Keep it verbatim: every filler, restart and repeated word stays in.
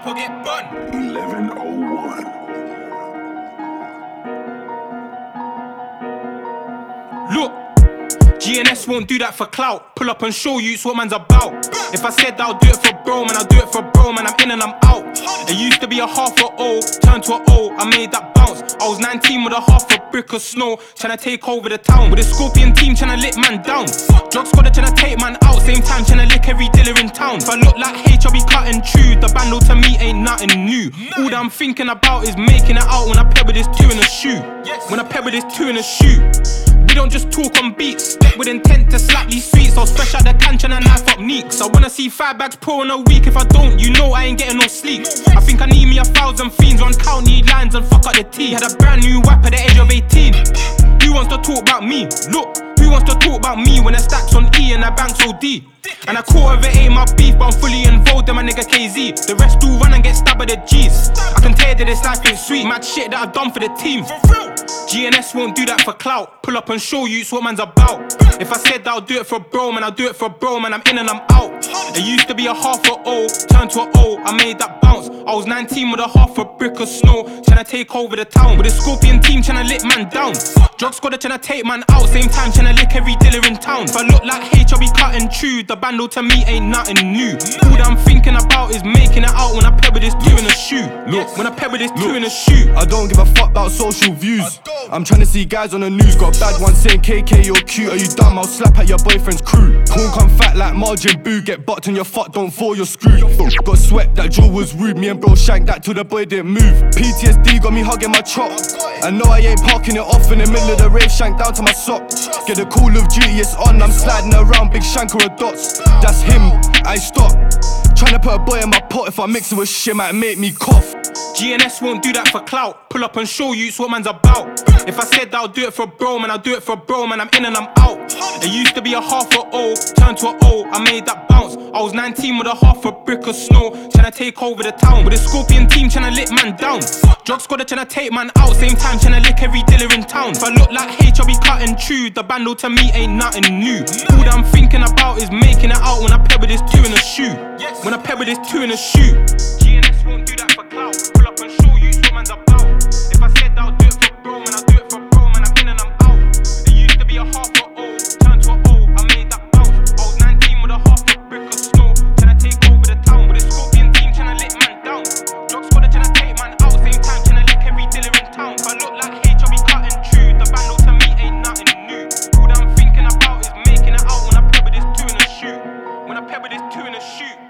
up or get bun. eleven oh one. Look, G N S won't do that for clout. Pull up and show you it's what man's about. If I said I'll do it for bro, man, I'll do it for bro, man. I'm in and I'm out. It used to be a half a O, turned to a O, I made that bounce. I was nineteen with a half a brick of snow, tryna take over the town. With a Scorpion team tryna lick man down. Drug squad tryna take man out, same time tryna lick every dealer in town. If I look like H, I'll be cutting true. The bando to me ain't nothing new. All that I'm thinking about is making it out when I pair with this two in a shoe. When I pair with this two in a shoe. We don't just talk on beats, with intent to slap these sweets. I was fresh out the can tryna knife up neeks. I wanna see five bags pour in a week. If I don't, you know I ain't getting no sleep. I think I need me a thousand fiends, run county lines and fuck up the T. Had a brand new whap at the age of eighteen. Who wants to talk about me? Look, who wants to talk about me when the stacks on E and the bank's O D? And a quarter of it ain't my beef, but I'm fully involved in my nigga K Z. The rest do run and get stabbed by the G's. I can tell you that this life ain't sweet, mad shit that I've done for the team. G N S won't do that for clout. Pull up and show you it's what man's about. If I said I'll do it for bro, man, I'll do it for bro, man. I'm in and I'm out. It used to be a half a O, turned to a O, I made that bounce. I was nineteen with a half a brick of snow, tryna take over the town. With a Scorpion team tryna lick man down. Drug squad tryna take man out, same time tryna lick every dealer in town. If I look like H, I'll be cutting true. The bando to me ain't nothing new. All that I'm thinking about is making it out when I pair with this two in a shoe. Look, when I pair with this two in a shoe. I don't give a fuck about social views. I'm tryna see guys on the news. Got a bad one saying K K, you're cute. Are you dumb? I'll slap at your boyfriend's crew. Corn come fat like margin boo. Get bucked on your fuck, don't fall, you're screwed. Got swept, that jaw was rude. Me and bro shanked that till the boy didn't move. P T S D got me hugging my chop. I know I ain't parking it off in the middle of the rave, shanked down to my sock. Get the Call of Duty, it's on. I'm sliding around, big shank or a dots. That's him, I stop. Tryna put a boy in my pot. If I mix it with shit, might make me cough. G N S won't do that for clout. Pull up and show you it's what man's about. If I said I'll do it for bro, man, I'll do it for bro, man. I'm in and I'm out. It used to be a half a O, turned to a O, I made that bounce. I was nineteen with a half a brick of snow, tryna take over the town. With a Scorpion team tryna lick man down. Drug squad tryna take man out, same time tryna lick every dealer in town. If I look like H, I'll be cutting true. The bando to me ain't nothing new. All that I'm thinking about is making it out when I pair with this two in a shoe. When I pair with this two in a shoe. G N S won't do that for clout. Pull up and show you what man's about. If I said I'll do it for bro, man, I'll do it for bro, man. I'm in and I'm out. It used to be a half a O, turned to a O, I made that bounce. I was nineteen with a half a brick of snow, tryna take over the town. With a Scorpion team tryna lick man down. Drug squad tryna take man out, same time tryna lick every dealer in town. If I look like H, I'll be cutting true. The bando to me ain't nothing new. All that I'm thinking about is making it out when I pair with this two in a shoe. When I pair with this two in a shoe.